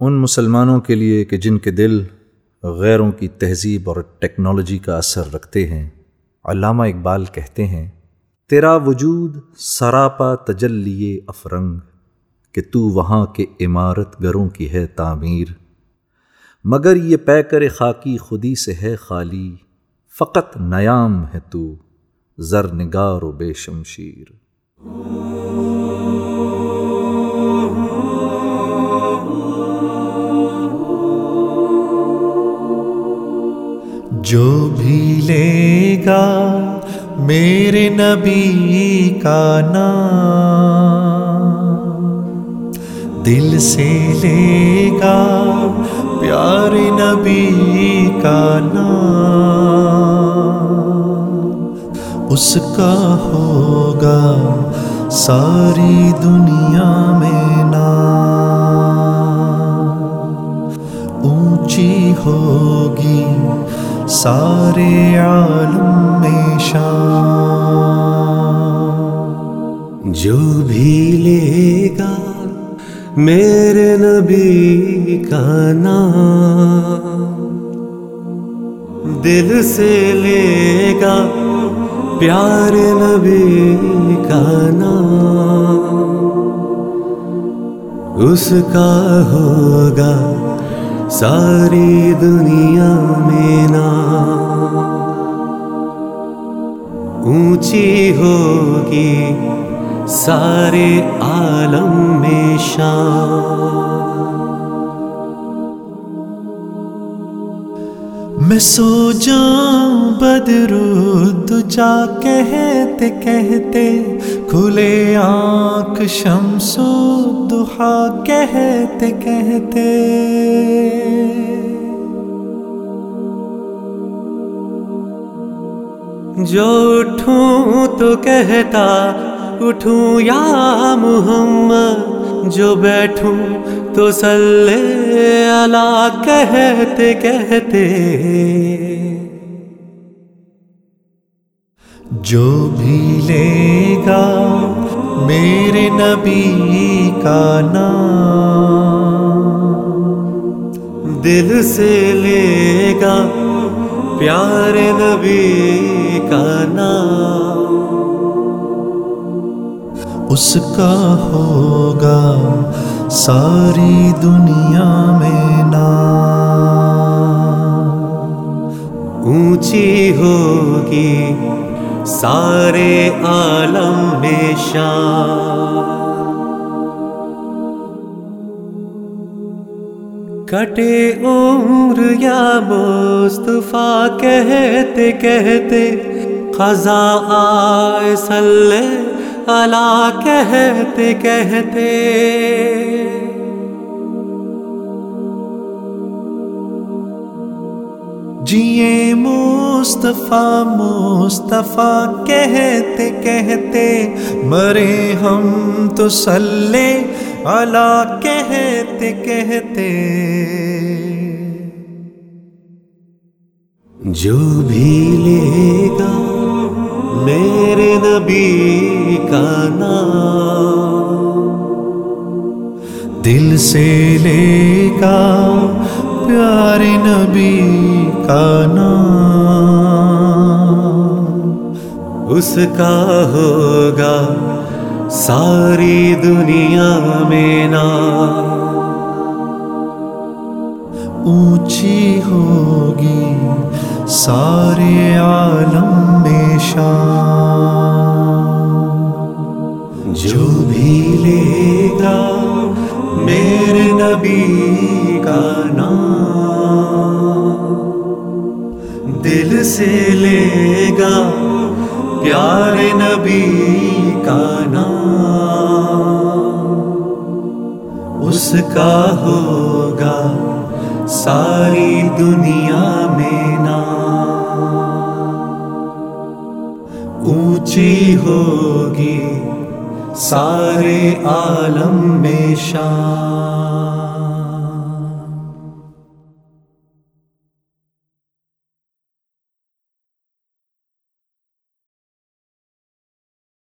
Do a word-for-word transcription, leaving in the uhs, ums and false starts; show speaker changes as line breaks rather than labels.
ان مسلمانوں کے لیے کہ جن کے دل غیروں کی تہذیب اور ٹیکنالوجی کا اثر رکھتے ہیں، علامہ اقبال کہتے ہیں، تیرا وجود سراپا تجلی افرنگ کہ تو وہاں کے عمارت گروں کی ہے تعمیر، مگر یہ پیکر خاکی خودی سے ہے خالی، فقط نیام ہے تو زر نگار و بے شمشیر۔
جو بھی لے گا میرے نبی کا نام، دل سے لے گا پیارے نبی کا نام، اس کا ہوگا ساری دنیا میں نام، اونچی ہوگی سارے عالم میں شان۔
جو بھی لے گا میرے نبی کا نام، دل سے لے گا پیارے نبی کا نام، اس کا ہوگا ساری دنیا میں نام، اونچی ہوگی سارے عالم میں شان۔
میں سو جاؤں بدرالدجا کہتے کہتے، کھلے آنکھ شمس الضحیٰ کہتے کہتے،
جو اٹھوں تو کہتا اٹھوں یا محمد، جو بیٹھوں تو صلی علی کہتے کہتے،
جو بھی لے گا میرے نبی کا نام،
دل سے لے گا پیارے نبی کا نام،
اس کا ہوگا ساری دنیا میں نام،
اونچی ہوگی سارے عالم میں شان۔ کٹے عمر یا مصطفیٰ کہتے کہتے، خزاں آئے صلی علی کہتے کہتے،
جیے مصطفیٰ مصطفیٰ کہتے کہتے، مرے ہم تو صلی علی کہتے کہتے،
جو بھی لے گا میرے نبی کا نام،
دل سے لے گا پیارے نبی کا نام،
اس کا ہوگا ساری دنیا میں نام،
اونچی ہوگی سارے عالم میں شان۔
جو بھی لے گا میرے نبی کا نام، دل سے لے گا پیارے نبی کا نام، اس کا ہوگا ساری دنیا میں نام، اونچی ہوگی سارے عالم میں شان۔